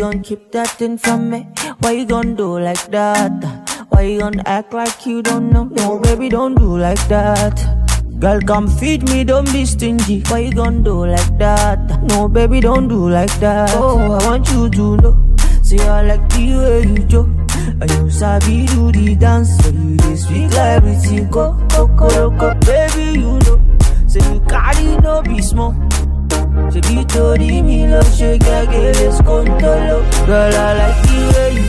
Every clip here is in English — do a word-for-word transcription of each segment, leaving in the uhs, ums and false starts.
gon' keep that thing from me? Why you gon' do like that? Why you gon' act like you don't know? No, baby, don't do like that. Girl, come feed me, don't be stingy. Why you gon' do like that? No, baby, don't do like that. Oh, I want you to know. See, I like the way you joke. And you sabi do the dance. So you dey speak like everything. Go, go, go, go. Baby, you know. Say you carry no be small. Say you told me love, shake, I get this control. Girl, I like the way you.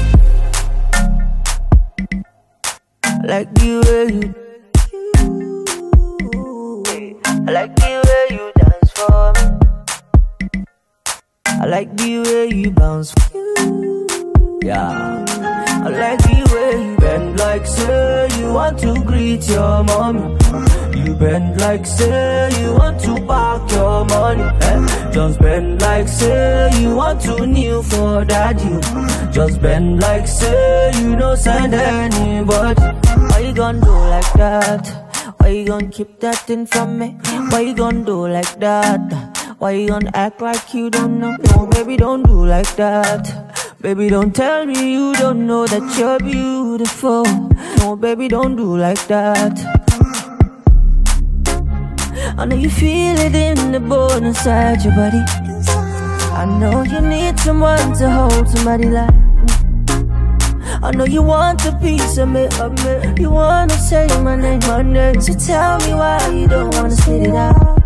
I like the way you. I like the way you dance for me. I like the way you bounce for you. Yeah. I like the way you bend like say you want to greet your mommy. You bend like say you want to park your money. Eh? Just bend like say you want to kneel for daddy. Just bend like say you don't send anybody. Why you gon' do like that? Why you gon' keep that thing from me? Why you gon' do like that? Why you gon' act like you don't know? No, baby, don't do like that. Baby, don't tell me you don't know that you're beautiful. No, baby, don't do like that. I know you feel it in the bone inside your body. I know you need someone to hold somebody like me. I know you want a piece of me, of me. You wanna say my name, my name. So tell me why you don't wanna spit it out.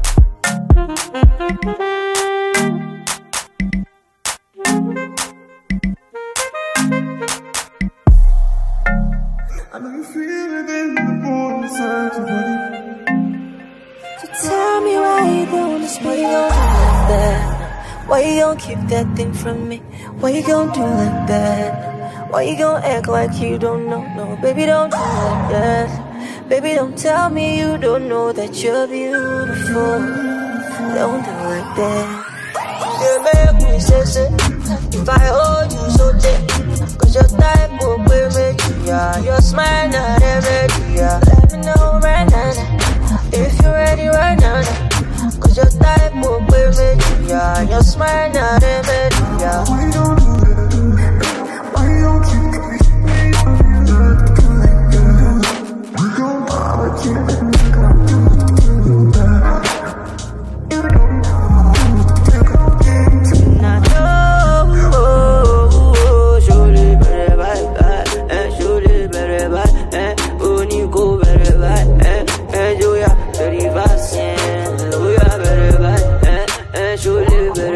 I know you feel it in the bone inside your body. So tell me why you don't wanna spit it out like that. Why you gon' keep that thing from me? Why you gon' do like that? Why you gon' act like you don't know? No, baby, don't do like that. Baby, don't tell me you don't know that you're beautiful. Don't do like that. You make me say, say, if I hold you so tight, cause your type will be me, yeah. Your smile not a remedy, yeah. Let me know right now, if you're ready right now, cause your type will be me, yeah. Your smile not a remedy, yeah. Why don't do that? Why don't you kiss me? Do like that. We don't bother keeping me.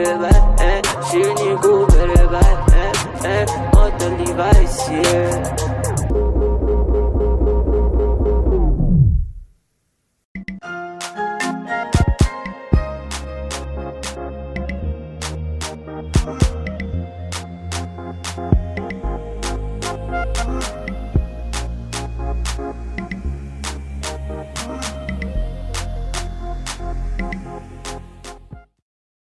She need go better back, eh, eh, what the device, yeah.